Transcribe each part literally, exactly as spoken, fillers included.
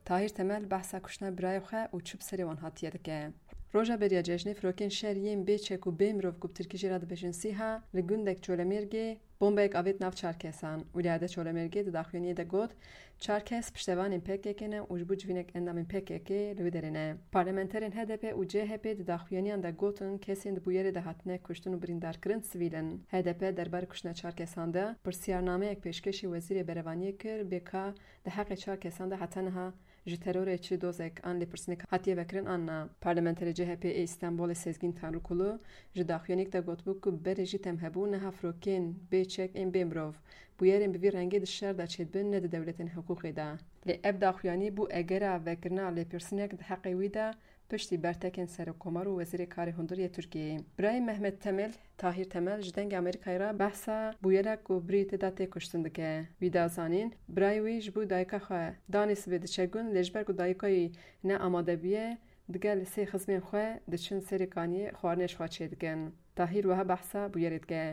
طاهر تمل بحثا کشتن برای خواه و چوب سری وان هاتیه دکه. روژا بریا جشنی فروکن شهریم بیچک و بیمروف گوب ترکیجی را دبشن سیها لگوندک چولمرگی بمبک آوید ناف چارکسان و لیاده چولمرگی داخوینی دگود چارکس پشتوان این پک کنه و جبوج وینک اندام این پک که لودرینه پارلمانترین هدف و جه هپ داخوینی اند گوتن کسین دبویر دهاتنه کشتن و بریندار کرن سویلن هدف دربار کشتن چارکسان ده پرسیارنامه یک پیشکشی وزیر بروانی کر بکا ده حق چارکسان ده حتنها جترور چی دوزک آن لپرسنک هاتیه وکرن آن پارلمانتری جه هپ استانبول سزگین تانروکلو جداخوینیک ده گوتبوک برجی تمهبو نه فروکن بیچک این بیمروف بویرن بوی رنگی دشار دا چید بن ند دولتن حقوقی دا لی اب داخویانی بو اگرا وکرنا لپرسنک ده حقی ویدا پشتی برتکن سر کمر و وزیر کاری هندوری ترکیه برای محمد تمل طاهر تمل جدنگ امریکایی را بحثا بویرک و بریت داته کشتندگه ویدا زانین برای ویج بو دایکا خواه دانیس وید چگون لجبرگ و دایکایی نه آماده بیه دگل سی خزمین خواه دچن سری کانی خوارنش خواه چیدگن طاهر وها بحثا بویردگه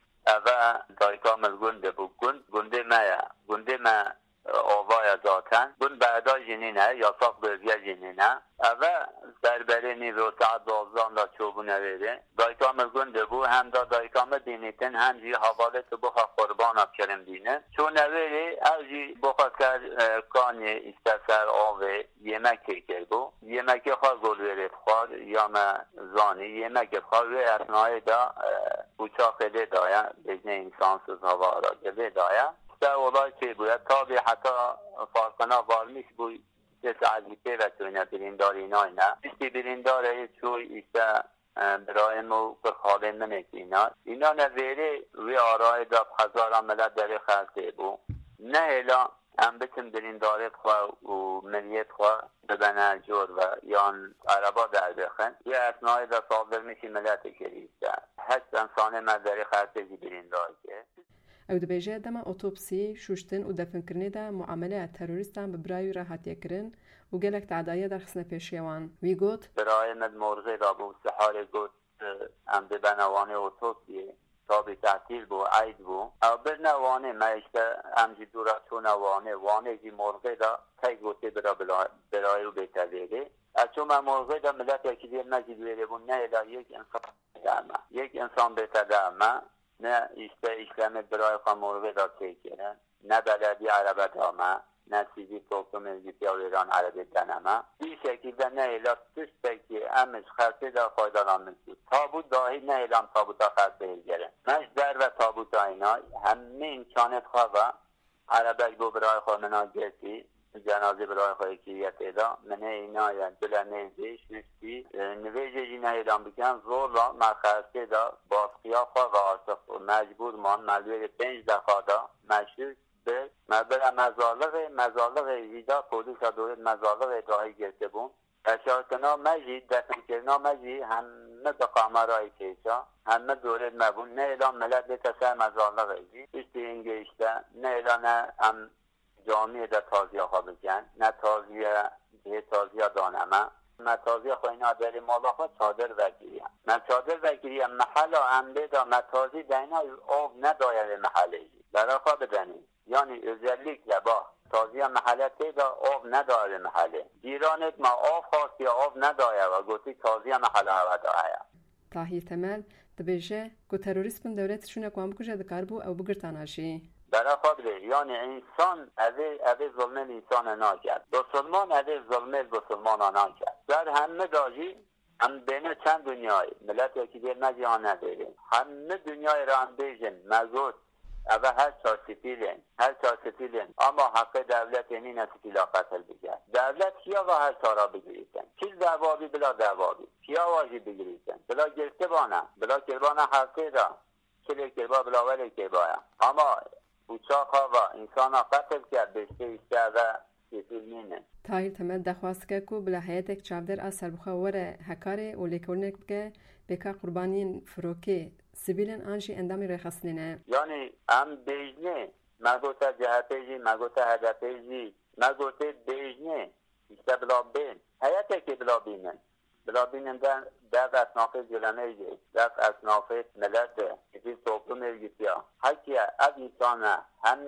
اوه دایکا مزگونده بو گوند گونده مایا گونده ما آوای ذاتن بون بعدا جنینه یا ساق بزگه جنینه اوه بربرینی و ساعت دوازدان دا چوبونه ویده دایکام گنده بو هم دا دایکام دینیتن هم جی حوالت بخوا قربان اب کرم دینه چون نویده او جی بخوا کر کانی استسر آوه یمک که بو یمک خواه گل ویرد خواه یا ما زانی یمک خواه وی اثنای دا بوچا خیلی دایا بجنه انسانسوز هوا را گله دایا در اولای که باید تا به حتی فارکنا وارمیش بوی کسی عزیزی و چوینه بریندار اینای نه ایستی بریندار چوی ایسته برای مو بخاله نمیک اینا اینا نویره وی آرای دا بخزار ملت داره خلصه بو نه ایلا هم بتن برینداره خواه و ملیت خواه ببنه جور و یان عربا در بخن یه اثنای دا صادر میشی ملت کریسته هشت انسانه مداری خلصه جی بریندار که او دبیجه دما اوتوپسی شوشتن و دفنکرنی دا معامله تروریستان ببرایو را هاتیه کرن و گلک تعدایه در خسن پیشیوان وی گوت برای مد مرغی را بو سحار گوت ام ببنوانه اوتوپسی تابی تحتیل بو عید بو او برنوانه مایشته ام جی دورا چونوانه وانه جی مرغی را تای گوته برا برای رو بیتویده چون من مرغی دا ملت یکی دیر مجید ویده بو نه الا یک انسان بیتدامه یک انسان بیتدامه نه ایسته ایسلامت برای خواه مرغی را تیکنه نه بلدی عربه دامه نه چیزی توقم الگیتی و ایران عربی دنمه این شکل نه ایلا تشت که امش خلصه دا خواهداران منسید تابوت داهی نه ایلام تابوت دا خلصه هلگره مش در و تابوت اینا همه امکانت خواه و عربه گو برای خواه مناجرتی جنازه برای خواهی کریت ایلا منه اینا یعنی بلا نیزش نشتی نویجه جی نه ایلام بکن زور را مرخصه دا باسقیا خواه و آرسخ مجبور من ملوی پنج دخوا دا مشروع به مبر مزالق مزالق ویدا پولیس دولت مزالق راهی گرفته بون اشارتنا مجید دفن کرنا مجید همه بقامرهای کیسا همه دولت مبون نه ایلام ملت بیتا سر مزالق ایزی اشتی اینگه اشته نه ایلام هم جامعه در تازیه خواه بگن نه تازیه به تازیه دانمه نه تازیه خواه اینا داری مالا خواه چادر وگیریم نه چادر وگیریم محل امده دا متازی دینا آب نداید محله ایزی برای خواه بدنیم یعنی özellikle با تازیه محله تیدا آب نداره محله ایرانت ما آب خواستی آب نداره و گوتی تازیه محله هوا داره طاهر تمل دبیجه گو تروریسم دولت شونه کوام بکشه دکار بو او بگرتاناشی برای خود یعنی انسان اوه اوه ظلم انسان ناکرد بسلمان اوه ظلم بسلمان ناکرد در همه داجی هم بین چند دنیای ملت یکی دیر نجیان نداریم همه دنیای را هم بیجن مزود اوه هر چار سپیلین هر چار سپیلین اما حق دولت اینی نسپیلا قتل بگرد دولت کیا و هر چارا بگریسن چیز دوابی بلا دوابی کیا واجی بگریسن بلا گرفته بانه بلا کربانه حقی را کلی کربا بلا ولی کربایا اما بوچاقا و انسان قتل کرد بشته ایسته و سپیل مینه طاهر تمل دخواست که کو بلا حیاتک چافدر اثر بخواه وره حکاره و لیکورنک بگه بکا قربانین فروکی سیویلن آنجی اندامی رخصنینه یعنی ام بیجنه مگوتا جهتیجی مگوتا هدفیجی مگوتا بیجنه ایسته بلا بین حیاته که بلا بینن بلا بینن در در اصناف جلمه ایجی در اصناف ملت ایجی توقم ایجیتیا حکیه از انسانه همه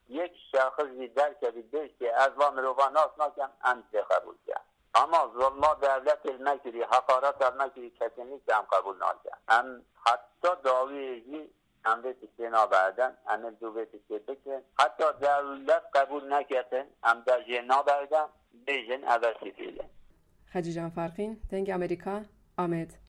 یک شخصی در کردیدش که از و مروان ناسناکم انت قبول کرد. اما ظلم دولت المکری حقارت المکری کسینی که هم قبول نکرد. هم حتی داویجی هم به تسلینا بعدن هم دو به تسلیه که حتی دولت قبول نکرده هم در جنا بعدن بیجن اوسیفیله. حاجی جان فرقین دنگ امریکا آمد.